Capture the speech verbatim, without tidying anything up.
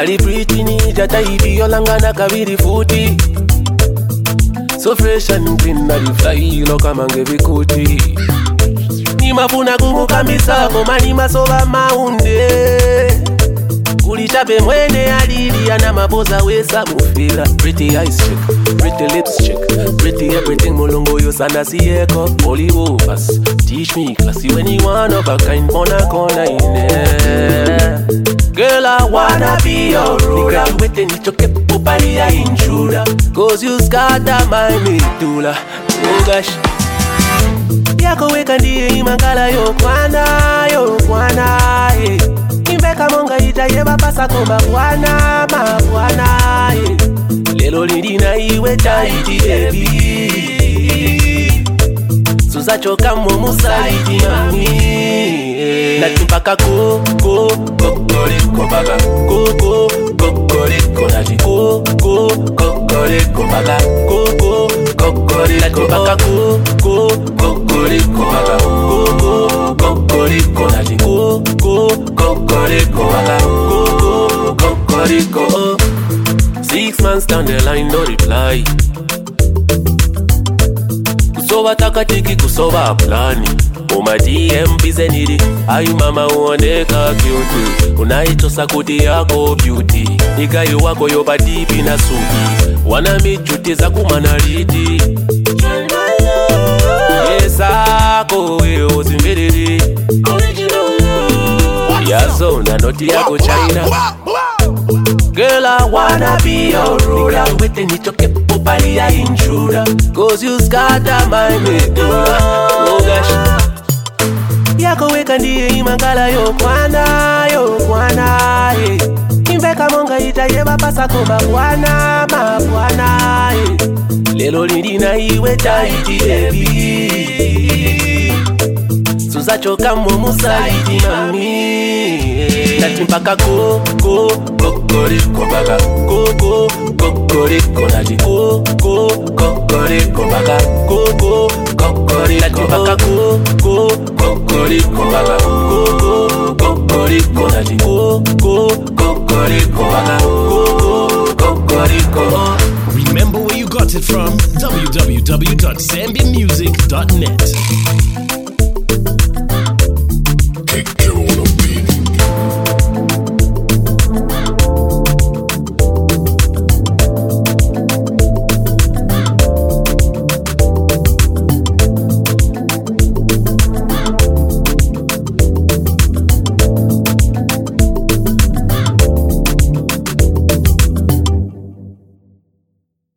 kali pretty ninja taibi yolangana kabiri futi. So fresh and clean na di fly loka mange bikuti. Ni mafuna kukukambisa koma ni masoba maunde. Kulichape mwene alili ana maboza wesa mufila. Pretty eyes chick, pretty lips chick, pretty everything mulungu yosana siyeko. Holy overs, teach me classy when you one of a kind mona kona ine. Girl I wanna be your ruler. Nigga wete ni choke popali ya intruder. Cause you scatter my medulla. Oh gosh. Yako weka ndiye imangala yo kwana, yo kwana eh. Imbeka monga itayeba pasa komba kwana, ma kwana eh. Lelo lidina iwe taiti baby. Suza choka momu saiti mami eh. Natupaka ko, ko, kokoriko baga. Ko, ko, kokoriko naji. Ko, ko, kokoriko baga. Ko, ko, kokoriko. Natupaka ko, ko, kokoriko baga. Ko, ko, kokoriko naji. Ko, ko, kokoriko baga. Ko, ko, kokoriko. Six months down the line, no reply. Kusoba takatiki, kusoba plani. Uma D M bize nidi. Ayu mama uoneka cute. Unaitosa kuti yako beauty. Nikayo wako yoba dipi na sugi. Wana michuti za kumanariti. Yes ako weo zimbiriri. Yazo na noti yako China. Girl I wanna be your ruler. Nigga wete ni choke popali ya intruder. Cause you scatter my medulla. Oh gosh. Yako weka ndiye imangala yo kwana, yo kwana eh. Imbeka monga itayeba pasa komba kwana, ma kwana eh. Lelo lidina iwe taiti baby. Suza choka momu saiti mami eh. Natimpaka ko, ko, kokoriko baga. Ko, ko, kokoriko naji. Ko, ko, kokoriko baga. Ko, ko, kokoriko. Natimpaka ko, ko, kokoriko baga. Ko, ko, kokoriko naji. Ko, ko, kokoriko baga. Ko, ko, kokoriko. Remember where you got it from? w w w dot zambia music dot net.